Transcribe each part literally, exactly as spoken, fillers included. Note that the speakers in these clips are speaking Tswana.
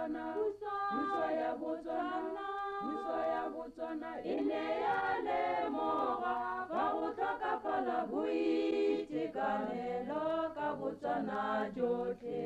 Botswana, puso ya Botswana, puso ya Botswana, e ne ya lemoga fa go tlhokafala boitekanelo ka Botswana jotlhe.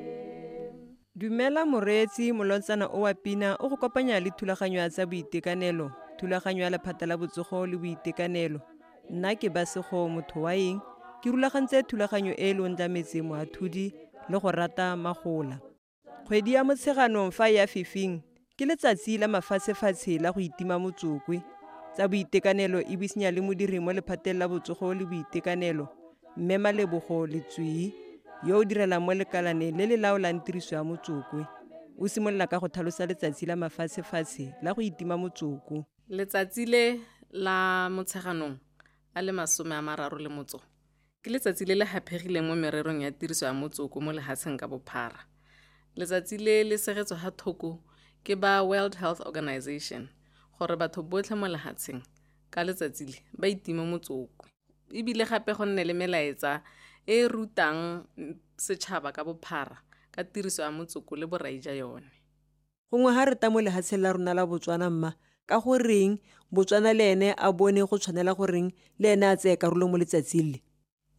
Dumela moreetsi molotsana o wa pina o go kopanya le thulaganyo ya tsa boitekanelo, thulaganyo ya lephata la botsogo le boitekanelo. Nna ke Basego motho wa eng, ke rulagantse thulaganyo e le ontlametse moathudi le go rata magola. Kgwedi ya Motsheganong fa ya fifing ke letsatsi la mafatshefatshe la go itima motsokwe. Tsa boitekanelo e buisanya le modiri mo lephateng la botsogo le boitekanelo, Mme Malebogo Letswii, yo o direlang mo lekalane le le laolang tiriso ya motsokwe. O simolola ka go tlhalosa letsatsi la mafatshefatshe la go itima motsoko. Letsatsi le la Motsheganong a le masome a mararo le motso ke letsatsi le le hapegileng mo mererong ya tiriso ya motsoko mo lehatsheng ka bophara. Letsatsi le le segetswe ha thoko ke ba World Health Organization gore batho botlhe mo lehatsheng ka letsatsi le ba itima motsoko. Ebile gape go nne le melaetsa e rutang setšhaba ka bophara ka tiriso ya motsoko le borai ja yone. Gongwe ha re ta mo lehatsheng la rona la Botswana mma, ka go reng Botswana le ene a bone go tshwanela goreng le ene a tseye karolo mo letsatsing le?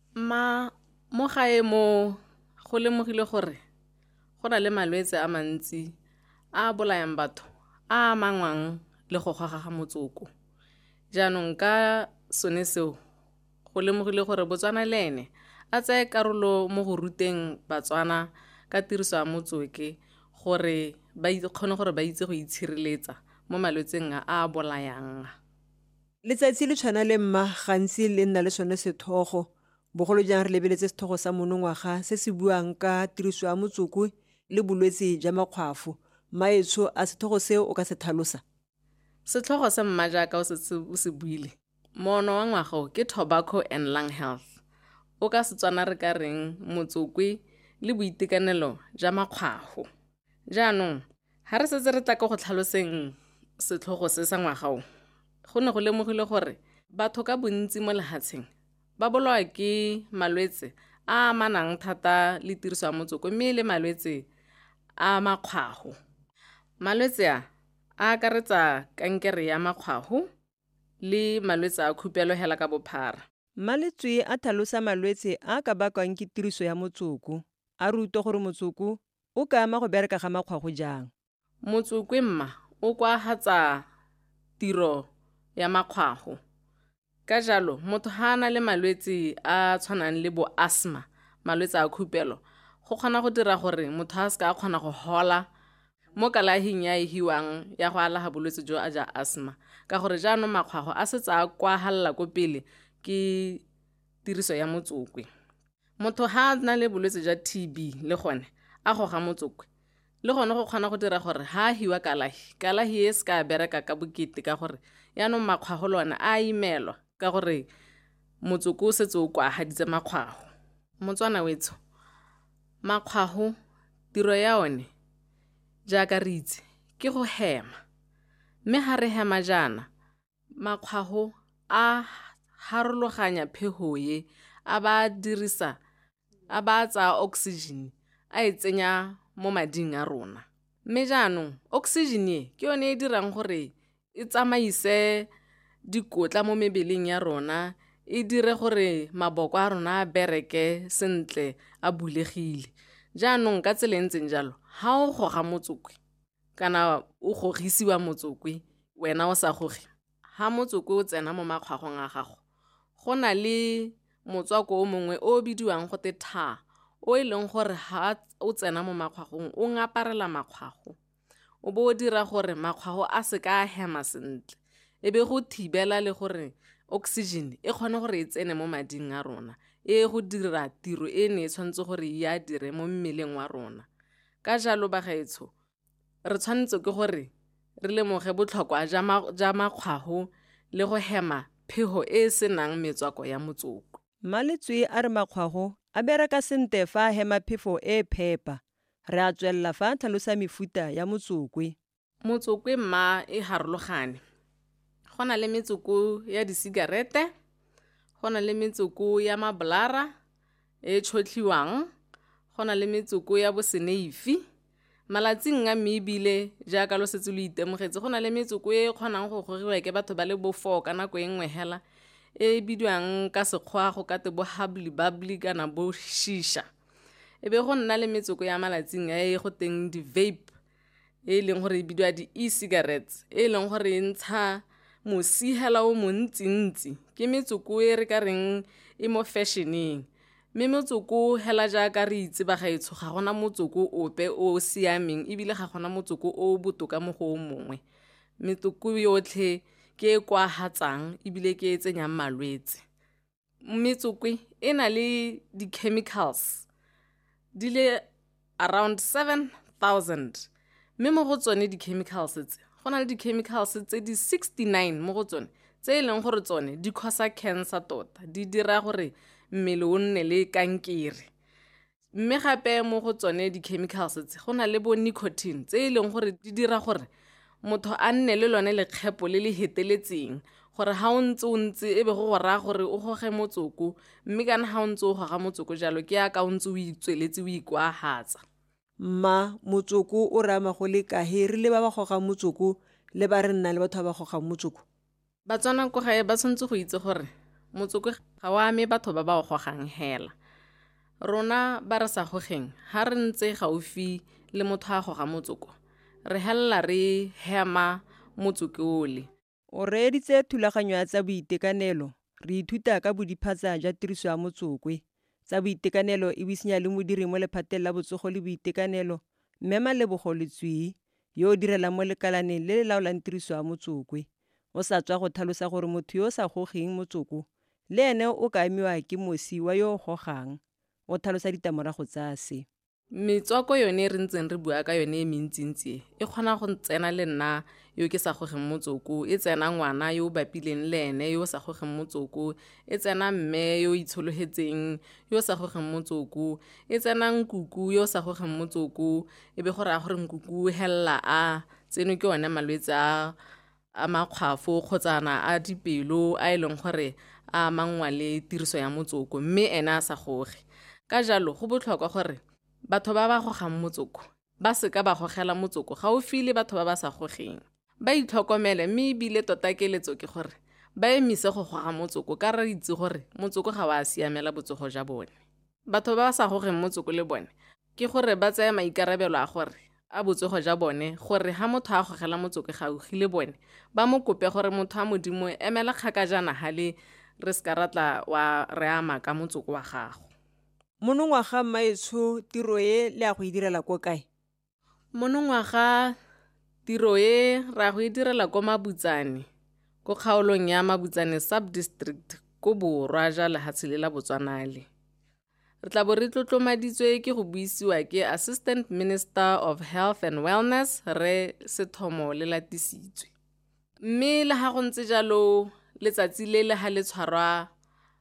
Ma mo gae mo go lemogile gore go na le malwetse a mantsi a bolayang batho a mangwang le go goga ga motsoko. Jaanong ka sone seo go lemogile gore Botswana le ene a tseye karolo mo go ruteng Batswana ka tiriso ya motsoke gore ba kgone gore ba itse go itshireletsa mo malwetseng a a bolayang. Letsatsi le tshwana le mma gantsi le nna le sone sethogo, bogolo jang re lebeletse sethogo sa monongwaga se se buang ka tiriso ya motsoko le bolwetse jwa makgwafo. Maetsho a sethogo seo o ka se tlhalosa? Setlhogo se mma jaaka o se buile, moono wa ngwaga ke Tobacco and Lung Health. O ka Setswana re ka reng motsokwe le boitekanelo jwa makgwafo. Jaanong ha re setse re tla ka go tlhaloseng setlhogo se sa ngwaga go ne go lemogile gore batho ka bontsi mo lehatsheng ba bolawa ke malwetse a amanang thata le tiriso ya motsoko mme le malwetse a makgwafo. Malwetse a a akaretsa kankere ya makgwafo le malwetse a khupelo hela ka bophara. Maletswi a tlhalosa malwetse a ka bakwang ke tiriso ya motsoko, a ruta gore motsoko o ka ama go bereka ga makgwafo jang. Motsokwe mma o kwahatsa tiro ya makgwafo. Ka jalo motho ha ana le malwetse a tshwanang le bo asthma, malwetse a khupelo, go kgona go dira gore motho a se ka kgona go hola mo kalahing ya hiwang ya go alaga bolwetse jo a ja asthma, ka gore jaanong makgwafo a setse a kwahalela ko pele ke tiriso ya motsokwe. Motho ha na le bolwetse jwa T B le gone a goga motsokwe, le gone go kgona go dira gore ha hiwa kalahi kalahi e se ka bereka ka bokete, ka gore yaanong makgwafo le one a imelwa ka gore motsoko o setse o kwahaditse makgwafo. Motswana wetso, makgwafo tiro ya one jaaka re itse ke go hema, mme ha re hema jaana makgwafo a harologanya pheho ye, a ba dirisa a ba tsa oxygen a e tsenya mo mading a rona. Mme jaanong oxygen ye ke yone e dirang gore e tsamaise dikotla mo mebeleng ya rona, e dire gore maboko a rona a bereke sentle a bulegile. Jaanong ka tsela ntseng jalo ha o goga motsokwe kana o gogisiwa motsokwe wena o sa goge, ha motsokwe o tsena mo makgwafong a gago, go na le motswako o mongwe o bidiwang go te thaa, o e leng gore ha o tsena mo makgwafong o ngaparela makgwafo, o bo o dira gore makgwafo a se ka a hema sentle, e be go thibela le gore oxygen e kgone gore e tsene mo mading a rona, e go dira tiro e ne e tshwanetse gore e a dire mo mmeleng wa rona. Ka jalo bagaetsho, re tshwanetse ke gore re lemoge botlhokwa ja makgwafo le go hema pheho e e senang metswako ya motsoko. Maletswi a re makgwafo a bereka sente fa a hema phefo e phepa. Re a tswelela fa tlhalosa mefuta ya motsokwe. Motsokwe mma e harologane. Go na le metsoko ya disigarete, go na le metsoko ya mabolara e tšhotlhiwang, go na le metsoko ya boseneifi, malatsing a mme ebile jaaka lo setse lo itemogetse go na le metsoko e kgonang go gogiwa ke batho ba le bo four ka nako e nngwe hela e bidiwang ka sekgwa go kate bo hubbly bubbly kana bo shisha. E be go nna le metsoko ya malatsing a e go teng di-vape e leng gore e bidiwa di-e-cigarettes e leng gore e ntsha mosi hela o montsintsi. Ke metsoko e re ka reng e mo fashioneng, mme motsoko hela jaaka re itse ba gaetsho ga gona motsoko ope o siameng ebile ga gona motsoko o botoka mo go o mongwe. Metsoko yotlhe ke e kwa hatsang ebile ke e tsenyang malwetse. Metsoko e na le di-chemicals di le around seven thousand, mme mo go tsone di-chemicals tse go na le di-chemicals tse di sixty-nine mo go tsone tse e leng gore tsone di causa cancer tota, di dira gore mmele o nne le kankere. Mme gape mo go tsone di-chemicals tse go na le bo nicotine tse e leng gore di dira gore motho a nne le lone lekgepo le le heteletseng, gore ha o ntse o ntse e be go go raya gore o goge motsoko, mme kana ha o ntse o goga motsoko jalo ke yaka o ntse o itsweletse o ikwahatsa. Mma motsoko o rama go le kahe re le ba ba gogang motsoko le ba re nna le batho ba ba gogang motsoko? Batswana ko gae ba tshwanetse go itse gore motsoko ga wa ame batho ba ba o gogang hela. Rona ba re sa gogeng ha re ntse gaufi le motho a goga motsoko re hella re hema motsoko ole. O reeditse thulaganyo ya tsa boitekanelo, re ithuta ka bodiphatsa jwa tiriso ya motsokwe. Tsa boitekanelo e buisenya le modiri mo lephateng la botsogo le boitekanelo, Mme Malebogo Letswii, yo o direlang mo lekalaneng le le laolang tiriso ya motsokwe. O sa tswa go tlhalosa gore motho yo o sa gogeng motsoko le ene o ka amiwa ke mosi wa yo o gogang. O tlhalosa ditlamorago tsa se. Metswako yone re ntseng re bua ka yone e mentsintsi e kgona go tsena le nna yo ke sa gogeng motsoko, e tsena ngwana yo o bapileng le ene yo o sa gogeng motsoko, e tsena mme yo o itshologetseng yo o sa gogeng motsoko, e tsena nkuku yo o sa gogeng motsoko, e be go raya gore nkuku hella a tseno ke one malwetse a a makgwafo kgotsana a dipelo a e leng gore a mangwa le tiriso ya motsoko, mme ena a sa goge. Ka jalo go botlhokwa gore batho ba ba gogang motsoko ba seka ba gogela motsoko gaufi le batho ba ba sa gogeng. Ba itlhokomele, mme ebile tota keletso ke gore ba emise go goga motsoko ka re itse gore motsoko ga wa siamela botsogo jwa bone. Batho ba ba sa gogeng motsoko le bone ke gore ba tsaya maikarabelo a gore a botsogo jwa bone, gore ha motho a gogela motsoko gaufi le bone ba mo kope gore motho a modimo emela kgakajana ha le re ska ratla wa re ama ka motsoko wa gago. Monongwaga Mmaetsho, tiro e le a go e direla ko kae? Monongwaga tiro e ra go e direla ko Mabutsane, ko kgaolong ya Mabutsane Sub-District ko Borwa ja lehatshe le la Botswanale. Re tla bo re tlotlomaditswe ke go buisiwa ke Assistant Minister of Health and Wellness Re Sethomo le Latisitswe. Mme le ha go ntse jalo letsatsi le le ha le tshwarwa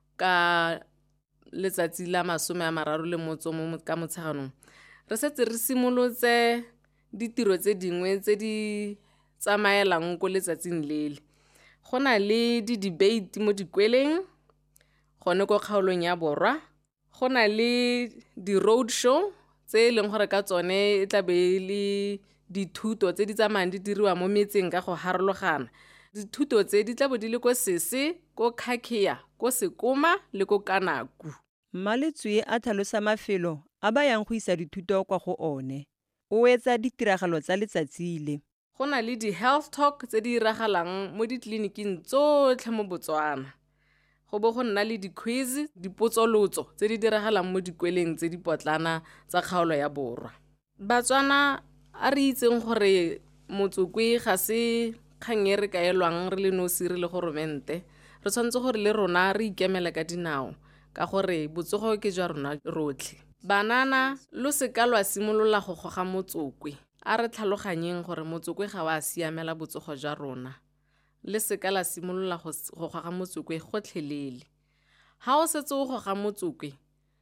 ka letsatsi la masome a mararo le motso mo ka motsheganong, re setse re simolotse ditiro tse dingwe tse di tsamaelang ko letsatsing lele. Go na le di-debate mo dikweleng gone ko kgaolong ya Borwa, go na le di-road show tse e leng gore ka tsone e tla be le dithuto tse di tsamayang di diriwa mo metseng ka go harologana. Dithuto tse di tla bo di le ko Sese, ko Khakhea, ko Sekoma le ko Kanaku. Mmaletswii a tlhalosa mafelo a ba yang go isa dithuto kwa go one. O etsa ditiragalo tsa letsatsi le. Go na le di-health talk tse di iragalang mo ditleliniking tsotlhe mo Botswana. Go bo go nna le di-quiz, dipotsolotso tse di diragalang mo dikweleng tse di potlana tsa kgaolo ya Borwa. Batswana a re itseng gore motsokwe ga se kgang e re kaelwang re le nosi re le goromente. Re tshwanetse gore le rona re ikemele ka dinao ka gore botsogo ke jwa rona rotlhe. Banana lo seka lwa simolola go goga motsokwe. A re tlhaloganyeng gore motsokwe ga wa siamela botsogo jwa rona. Le seka la simolola go goga motsokwe gotlhelele. Ha o setse o goga motsokwe,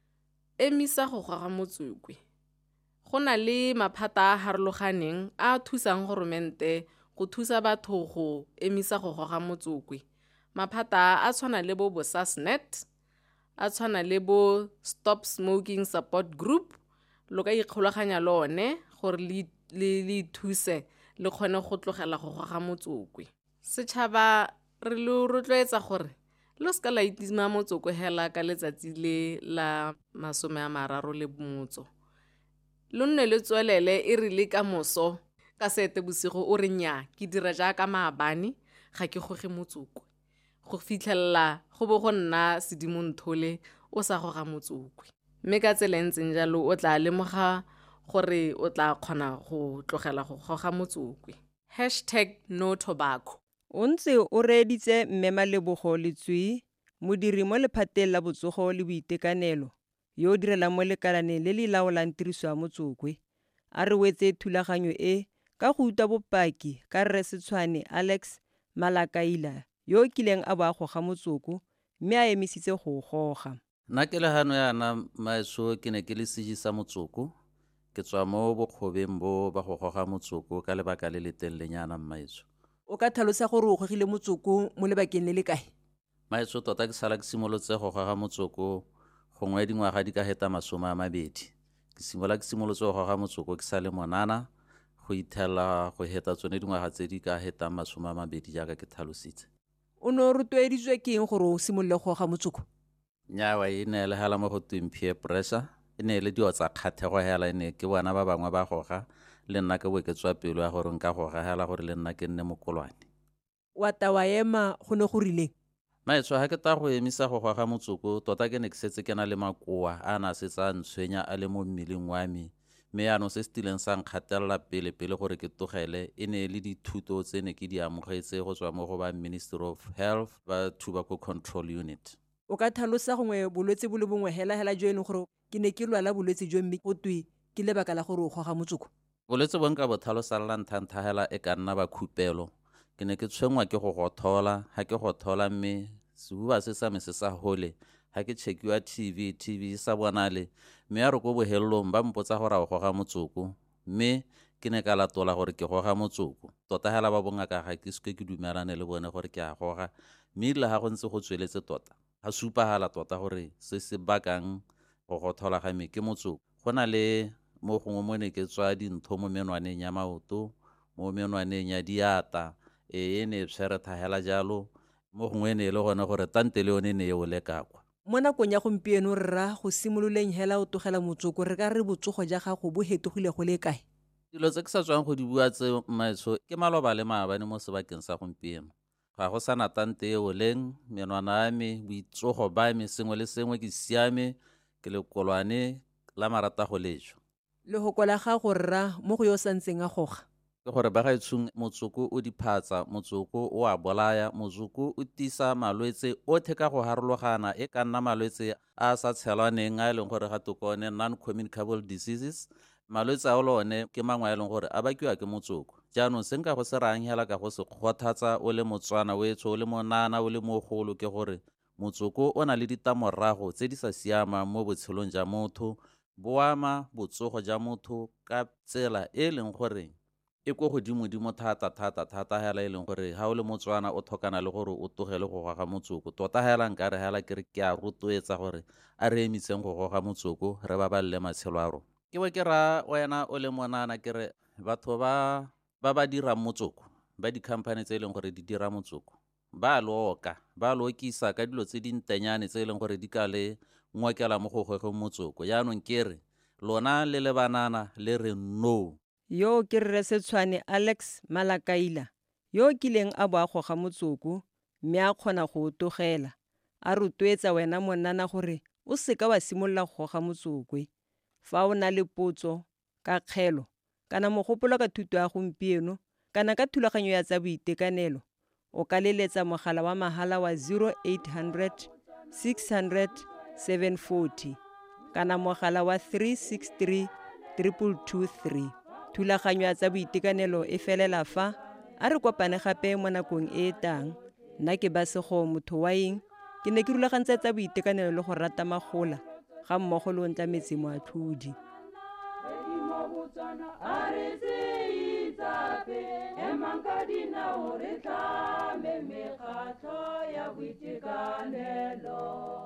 emisa go goga motsokwe. Go na le maphata a harologaneng a thusang goromente go thusa batho go emisa go goga motsokwe. Maphata a tshwana le bo bo SASNet, a tshwana le bo Stop Smoking Support Group, lo ka ikgolaganya le one gore le le le thuse le kgone go tlogela go goga motsoko. Setšhaba re lo rotloetsa gore lo ska la itima motsoko hela ka letsatsi le la masome a mararo le motso. Lo nne le tswelele e re le ka moso ka sete bosigo o re nya ke dira jaaka maabane ga ke goge motsoko. Go fitlhella go bo go nna Sedimonthole o sa goga motsoko. Mme ka tsela ntseng jalo o tla lemoga gore o tla kgona go tlogela go goga motsoko. hashtag no tobacco. O ntse o reeditse Mme Malebogo Letswi, modiri mo lephateng la botsogo le boitekanelo, yo o direlang mo lekalaneng le le laolang tiriso ya motsoko, a re wetse thulaganyo e ka go utlwa bopaki ka Rre Setshwane Alex Malakaila, yo o kileng a bo a goga motsoko mme a emisitse go o goga. Nna ke legano yana maeso ke ne ke le segi sa motsoko, ke tswa mo bokgobeng bo ba go goga motsoko ka lebaka le le telelenyana maeso. O ka tlhalosa gore o gogile motsoko mo lebakeng le le kae? Maeso tota ke sala ke simolotse go goga motsoko gongwe dingwaga di ka heta masome a mabedi. Ke simola ke simolotse go goga motsoko ke sa le monana go ithela go heta tsone dingwaga tse di ka hetang masome a mabedi jaaka ke tlhalositse. O ne o rotloeditswe ke eng gore o simolole go goga motsoko? Nnyaa, e ne le hala mo go tweng peer pressure, e ne le dio tsa kgathego hela, e ne ke bona ba bangwe ba goga le nna ke bo ke tswa pelo ya gore nka goga hela gore le nna ke nne mokolwane. Wa ta wa ema go ne go rileng? Maeso ha ke ta go emisa go goga motsoko tota ke ne ke setse ke na le makoa a na se tsa ntshwenya a le mo mmeleng wa me, mme yaanong se se tileng sa nkgatelela pele pele gore ke togele e ne le dithuto tse ne ke di amogetse go tswa mo go ba Ministry of Health ba Tobacco Control Unit. O ka tlhalosa gongwe bolwetse bo le bongwe hela hela jo e leng gore ke ne ke lwala bolwetse jo mme go twe ke lebaka la gore o goga motsoko? Bolwetse bo nka bo tlhalosalela nthantha hela e ka nna ba khupelo. Ke ne ke tshwengwa ke go gothola, ha ke gothola mme sehuba se sa me se sa hole, ha ke chekiwa T V, T V sa bonale, mme ya re ko bohelelong ba mpotsa gore a goga motsoko, mme ke ne ka latola gore ke goga motsoko. Tota hela ba bongaka ga ke se ke dumelane le bone gore ke a goga, mme le ha go ntse go tsweletse tota ga supahala tota gore se se bakang go gothola ga me ke motsoko. Go na le mo gongwe mo ne ke tswa dintho mo menwaneng ya maoto, mo menwaneng ya diata, e ne tshwere thahela jalo, mo gongwe ne le gone gore tante le yone ne e o lekakwa. Mo nakong ya gompieno rra go simololeng hela o togela motsoko re ka re botsogo ja gago bo hetogile go le kae? Dilo tse ke sa tswang go di bua tse maeso ke maloba le maabane mo sebakeng sa gompieno. Ga go sana tante e o leng, menwana ya me, boitsogo ba me, sengwe le sengwe ke siame, ke le kolwane la marata go lejo. Le go kola ga go rra mo go yo santseng a goga ke gore ba gaetshung motsoko o diphatsa, motsoko o a bolaya, motsoko o tisa malwetse otlhe ka go harologana, e ka nna malwetse a sa tshelwaneng a e leng gore ga tokone non-communicable diseases. Malwetse a o lone ke mangwe a e leng gore a bakiwa ke motsoko. Jaanong se nka go se rang hela ka go se kgothatsa o le motswana o etsho, o le monana, o le mogolo, ke gore motsoko o na le ditamorago tse di sa siamang mo botshelong ja motho, bo ama botsogo ja motho ka tsela e leng gore e go godimo-dimo thata-thata-thata hela e leng gore ha o le motswana o thokana le gore o togele go goga motsoko. Tota hela nka re hela ke re ke a rotloetsa gore a re emitseng go goga motsoko re babalele matshelo a rona. Ke bo ke ra wena o le monana ke re batho ba ba ba dirang motsoko ba di-company tse e leng gore di dira motsoko ba loka ba lokisa ka dilo tse dintenyane tse e leng gore di ka le ngokela mo go gogeng motsoko. Yaanong ke re lona le le banana le re no. yo ke Rre Setshwane Alex Malakaila yo kileng a bo a goga motsoko mme a kgona go o togela, a rotloetsa wena monana gore o seka wa simolola go goga motsoko. Fa o na le potso ka kgelo kana mogopolo ka thuto ya gompieno kana ka thulaganyo ya tsa boitekanelo, o ka leletsa mogala wa mahala wa zero eight hundred six hundred seven forty kana mogala wa three six three two two two three. Thulaganyo ya tsa boitekanelo e felela fa a re kopane gape mo nakong e e tang. Nna ke Basego motho wa eng ke ne ke rulagantse tsa boitekanelo le go rata magola ga mmogo le o ntlametse moatlhodi. A re se itsape e manka dinao re tlame mekgatlho ya boitekanelo.